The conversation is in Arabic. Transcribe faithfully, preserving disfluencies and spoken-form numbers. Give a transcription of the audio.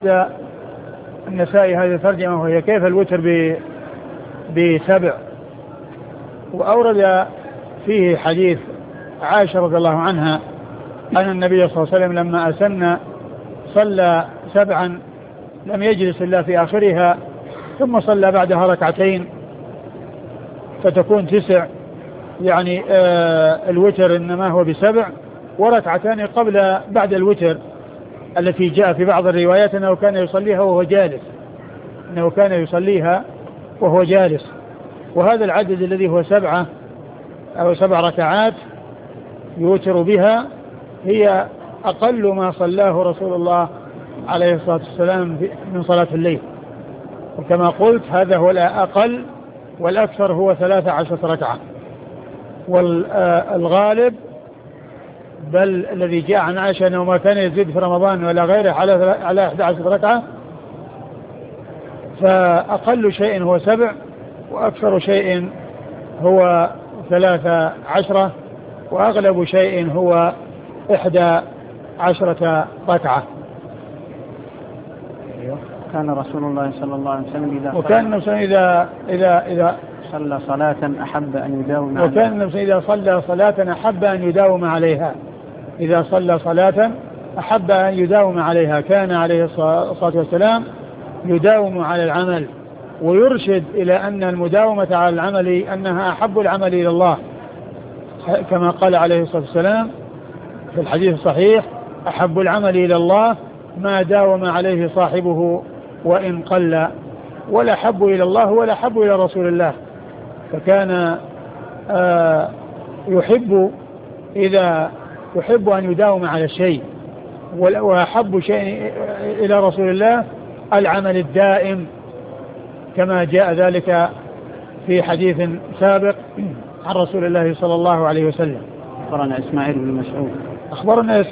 النسائي هذه الترجمة وهي كيف الوتر بسبع. وأورد فيه حديث عائشة رضي الله عنها أن النبي صلى الله عليه وسلم لما أسن صلى سبعا لم يجلس إلا في آخرها، ثم صلى بعدها ركعتين فتكون تسع، يعني آه الوتر إنما هو بسبع، وركعتان قبل بعد الوتر التي جاء في بعض الروايات أنه كان يصليها وهو جالس أنه كان يصليها وهو جالس. وهذا العدد الذي هو سبعة أو سبع ركعات يوتر بها هي أقل ما صلاه رسول الله عليه الصلاة والسلام من صلاة الليل. وكما قلت هذا هو الأقل، والأكثر هو ثلاثة عشرة ركعة. والغالب بل الذي جاء عن عائشة أنه ما كان يزيد في رمضان ولا غيره على على إحدى عشرة ركعة، فأقل شيء هو سبع وأكثر شيء هو ثلاثة عشرة وأغلب شيء هو إحدى عشرة ركعة. كان رسول الله صلى الله عليه وسلم إذا وكان إذا إذا إذا صلى صلاة أحب أن يداوم عليها وكان إذا صلى صلاة أحب أن يداوم عليها إذا صلى صلاة أحب أن يداوم عليها كان عليه الصلاة والسلام يداوم على العمل، ويرشد إلى أن المداومة على العمل أنها أحب العمل إلى الله، كما قال عليه الصلاة والسلام في الحديث الصحيح: أحب العمل إلى الله ما داوم عليه صاحبه وإن قل، ولا حب إلى الله ولا حب إلى رسول الله. فكان آه يحب إذا يحب أن يداوم على الشيء، وأحب شيء إلى رسول الله العمل الدائم، كما جاء ذلك في حديث سابق عن رسول الله صلى الله عليه وسلم. أخبرنا إسماعيل بن مسعود أخبرنا